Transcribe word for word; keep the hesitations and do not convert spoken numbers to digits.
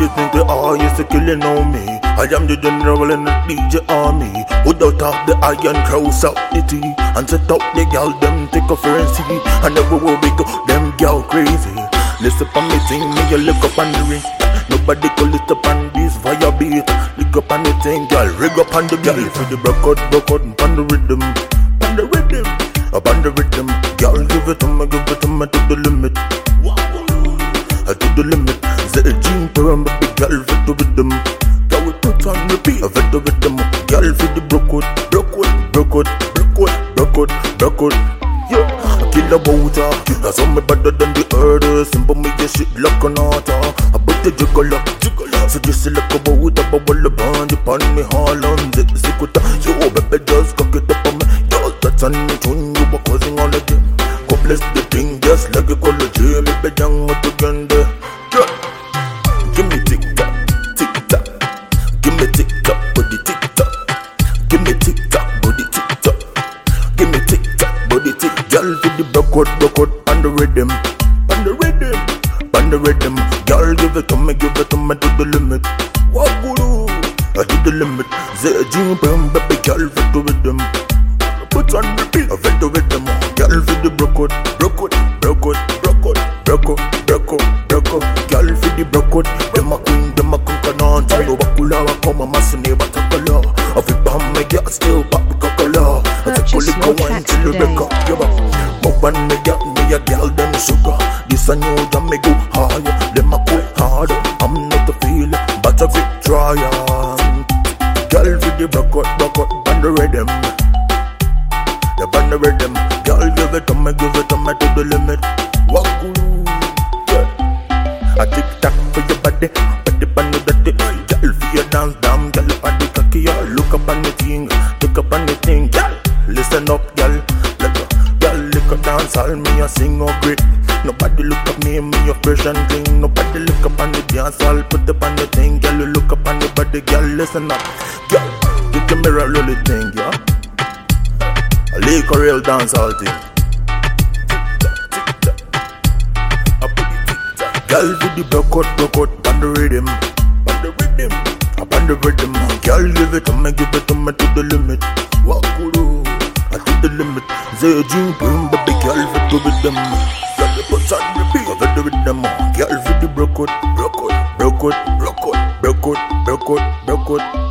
Nobody think they are used to killing on me. I am the general in the D J army. Without half the iron cross out the tea and set up the gal them take a fancy. And everywhere we go, them gal crazy. Listen for me thing, me you look up on the ring. Nobody call it up on this fire beat. Look up on the thing, gal, rig up on the gal. For the broke out, broke out, on the rhythm, on the rhythm, up on the rhythm. Gal, give it to me, give it to me to the limit. To the limit, the gene perm, baby girl, fit the rhythm. Girl, we put on repeat, fit the rhythm. Girl, fit the broke out, broke out, broke out, broke out, broke out, broke out. Yeah, I kill the water. I saw me better than the earth. Simple me your shit like an author. I put the jiggle up, jiggle up. So just like a water, bubble up on the pan me all on the secret. Yo, baby, just cock it up on me. Yo, that's on me tune, you were causing all of them. God bless the thing, just like a college. Baby, down with the gun there. Give me tick tock, tick tock. Give me tick tock, body tick tock. Give me tick tock, body tick tock. Give me tick tock, body tick. Girl, to the broke out, broke out, on the rhythm, on the rhythm, on the rhythm. Girl, give it to me, give it to me to the limit. What guru? I to the limit. Say jing bam, baby, girl, fit the rhythm. Put on repeat, I fit the rhythm. Girl, fit the broke out, broke out, broke out, broke out, broke out, broke out, broke out. Girl, fit the broke out. Dem a queen, dem a conquerant. No bakula, I come a mass neighbor to color. I fit bam, me get still pop the color. I take a lick of wine till you break up your back. Moban me get me a girl, them sugar. This a new jam, me go higher. Dem a go harder. I'm not a feeler, but a fit tryer. Girl, fit the broke out, broke out, on the rhythm. The on the rhythm. Girl, give it to me, give it to me to the limit. Walk guru. I tick tock for your body, body on the dirty. Girl, for your dance, damn, girl, on the cocky. Look up on the thing, look up on the thing. Girl, listen up, girl. Let go, girl, look up dance, all me a sing or great. Nobody look up me, me a fresh and clean. Nobody look up on the dance, I'll put up on the thing. Girl, you look up on the body, girl, listen up. Girl, get the mirror, really thing, yeah. I like a real dance, all thing. Girl, with the broke out, broke out, on the rhythm, on the rhythm, up on the rhythm. Girl, give it to me, give it to me to the limit. Walk guru, I to the limit. Say jing boom, baby, girl, fit the rhythm. Girl, you put on repeat, fit the rhythm. Girl, with the broke out, broke out, broke out, broke out, broke out, broke out, broke out.